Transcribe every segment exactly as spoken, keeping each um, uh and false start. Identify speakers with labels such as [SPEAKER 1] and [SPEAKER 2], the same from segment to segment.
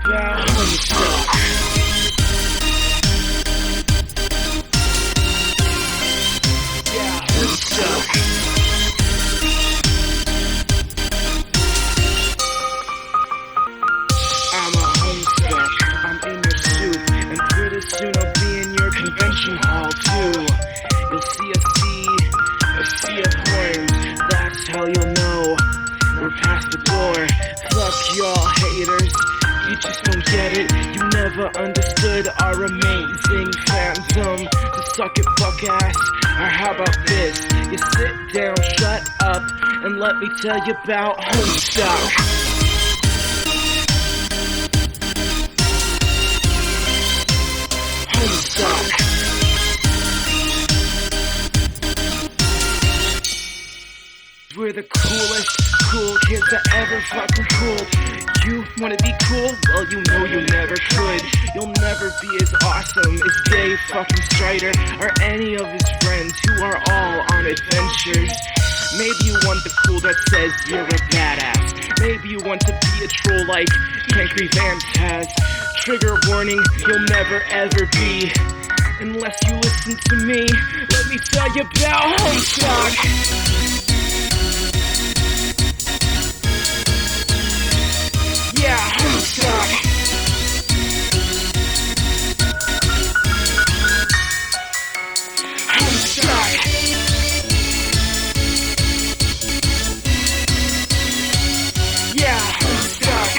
[SPEAKER 1] about Homestuck. Yeah, Homestuck. I'm a Homestuck. I'm in your suit, and pretty soon I'll be in your convention hall too. You'll see a sea, a sea of horns. That's how you'll know we're past the door. Fuck y'all haters, you just don't get it. You never understood our amazing fandom. So suck it, fuck ass. Or how about this? You sit down, shut up, and let me tell you about Homestuck. Homestuck. We're the coolest, cool kids that ever fucking cooled. You wanna be cool? Well, you know you never could. You'll never be as awesome as Dave fucking Strider or any of his friends who are all on adventures. Maybe you want the cool that says you're a badass. Maybe you want to be a troll like Cankry Vance has. Trigger warning, you'll never ever be. Unless you listen to me, let me tell you about Homestuck. Yeah, Homestuck. Homestuck. Yeah, Homestuck.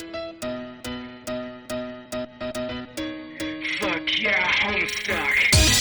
[SPEAKER 1] Fuck yeah, Homestuck.